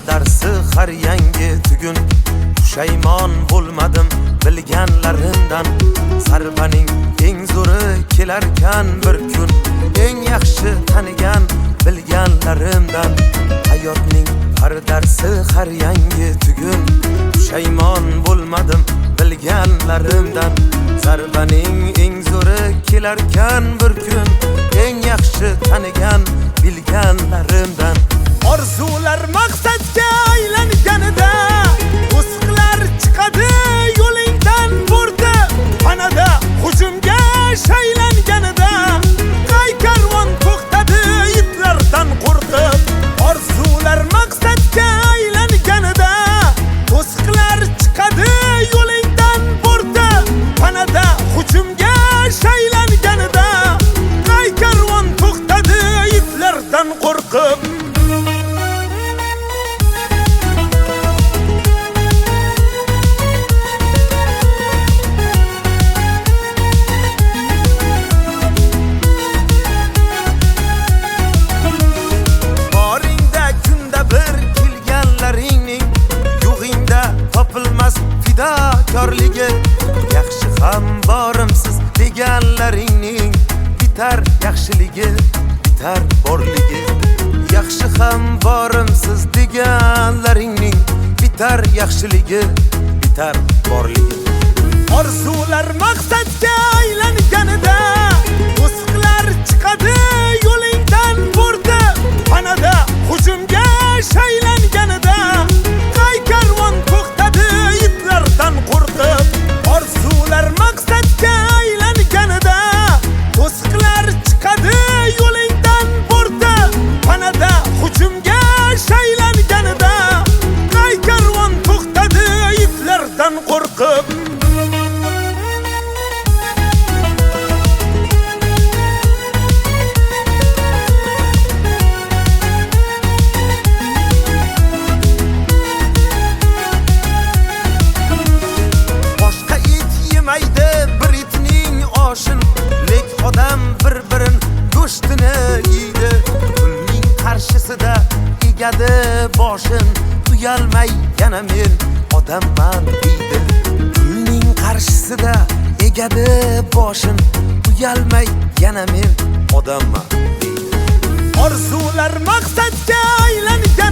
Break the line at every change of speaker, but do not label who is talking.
darsi har yangi tugun. Pushaymon bo'lmadim bilganlarimdan. Zarbaning eng zo'ri kelarkan bir kun. Eng yaxshi tanigan bilganlarimdan. Hayotning har darsi har yangi tugun. Pushaymon bo'lmadim bilganlarimdan. Zarbaning eng zo'ri kelarkan bir kun. Eng yaxshi tanigan bilganlarimdan. Orzular maqsadga aylanganida to'siqlar chiqadi yo'lingdan bordi. Panada hujumga shaylanganida qay karvon to'xtadi itlardan qo'rqib. Orzular maqsadga aylanganida to'siqlar chiqadi yo'lingdan bordi. Panada hujumga shaylanganida qay karvon to'xtadi itlardan qo'rqib. Fidokorligi yaxshi ham borimsiz deganlaringning bitar yaxshiligi bitar borligi. Yaxshi ham borimsiz deganlaringning bitar yaxshiligi bitar borligi. Orzular maqsadga aylanganida to'siqlar chiqadi yo'lingdan bordi. Panada hujumga shaylanganida qay karvon to'xtadi itlardan qo'rqib. Orzular maqsadga aylanganida to'siqlar chiqadi yo'lingdan bordi. Panada hujumga shaylanganida qay karvon to'xtadi itlardan qo'rqib. Lek odam bir-birin go'shtini yeydi. Pulning qarshisida egadi boshin. Uyalmay yana men odamman deydi. Pulning qarshisida egadi boshin. Uyalmay yana men odamman deydi. Orzular maqsadga aylangan